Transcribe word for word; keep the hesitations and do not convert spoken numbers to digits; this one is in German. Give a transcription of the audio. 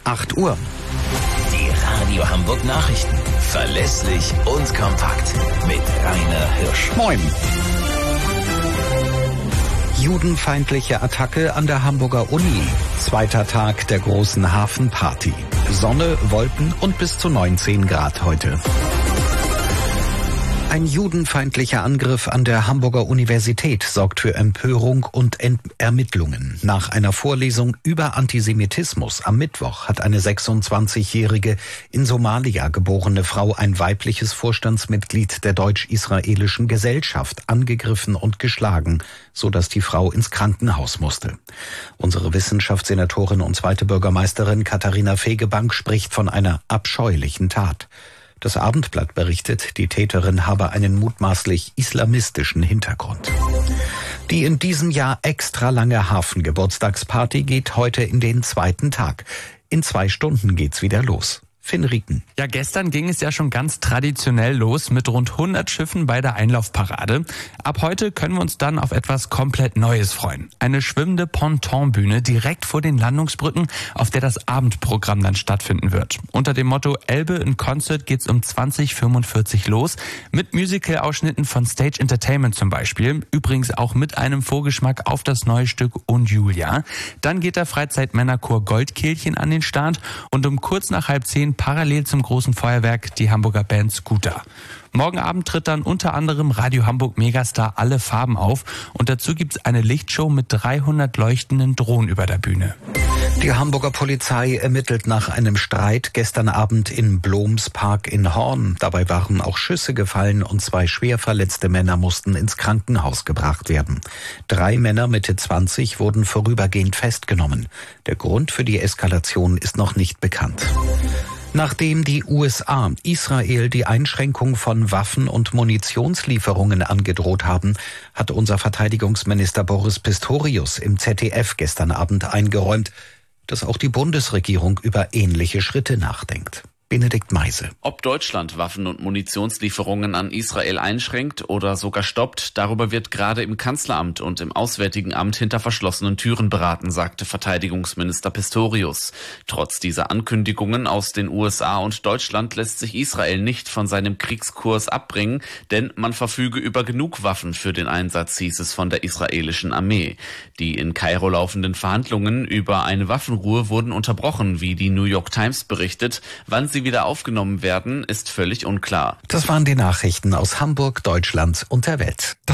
acht Uhr. Die Radio Hamburg Nachrichten. Verlässlich und kompakt. Mit Rainer Hirsch. Moin. Judenfeindliche Attacke an der Hamburger Uni. Zweiter Tag der großen Hafenparty. Sonne, Wolken und bis zu neunzehn Grad heute. Ein judenfeindlicher Angriff an der Hamburger Universität sorgt für Empörung und Ent- Ermittlungen. Nach einer Vorlesung über Antisemitismus am Mittwoch hat eine sechsundzwanzigjährige in Somalia geborene Frau ein weibliches Vorstandsmitglied der deutsch-israelischen Gesellschaft angegriffen und geschlagen, sodass die Frau ins Krankenhaus musste. Unsere Wissenschaftssenatorin und zweite Bürgermeisterin Katharina Fegebank spricht von einer abscheulichen Tat. Das Abendblatt berichtet, die Täterin habe einen mutmaßlich islamistischen Hintergrund. Die in diesem Jahr extra lange Hafengeburtstagsparty geht heute in den zweiten Tag. In zwei Stunden geht's wieder los. Finn Rieken. Ja, gestern ging es ja schon ganz traditionell los mit rund hundert Schiffen bei der Einlaufparade. Ab heute können wir uns dann auf etwas komplett Neues freuen. Eine schwimmende Pontonbühne direkt vor den Landungsbrücken, auf der das Abendprogramm dann stattfinden wird. Unter dem Motto Elbe in Concert geht's um zwanzig Uhr fünfundvierzig los, mit Musical-Ausschnitten von Stage Entertainment zum Beispiel. Übrigens auch mit einem Vorgeschmack auf das neue Stück Und Julia. Dann geht der Freizeitmännerchor Goldkehlchen an den Start und um kurz nach halb zehn parallel zum großen Feuerwerk die Hamburger Band Scooter. Morgen Abend tritt dann unter anderem Radio Hamburg Megastar Alle Farben auf und dazu gibt's eine Lichtshow mit dreihundert leuchtenden Drohnen über der Bühne. Die Hamburger Polizei ermittelt nach einem Streit gestern Abend in Blomspark in Horn. Dabei waren auch Schüsse gefallen und zwei schwer verletzte Männer mussten ins Krankenhaus gebracht werden. Drei Männer Mitte zwanzig wurden vorübergehend festgenommen. Der Grund für die Eskalation ist noch nicht bekannt. Nachdem die U S A Israel die Einschränkung von Waffen- und Munitionslieferungen angedroht haben, hat unser Verteidigungsminister Boris Pistorius im Z D F gestern Abend eingeräumt, dass auch die Bundesregierung über ähnliche Schritte nachdenkt. Benedikt Meise. Ob Deutschland Waffen- und Munitionslieferungen an Israel einschränkt oder sogar stoppt, darüber wird gerade im Kanzleramt und im Auswärtigen Amt hinter verschlossenen Türen beraten, sagte Verteidigungsminister Pistorius. Trotz dieser Ankündigungen aus den U S A und Deutschland lässt sich Israel nicht von seinem Kriegskurs abbringen, denn man verfüge über genug Waffen für den Einsatz, hieß es von der israelischen Armee. Die in Kairo laufenden Verhandlungen über eine Waffenruhe wurden unterbrochen, wie die New York Times berichtet. Wann sie wieder aufgenommen werden, ist völlig unklar. Das waren die Nachrichten aus Hamburg, Deutschland und der Welt.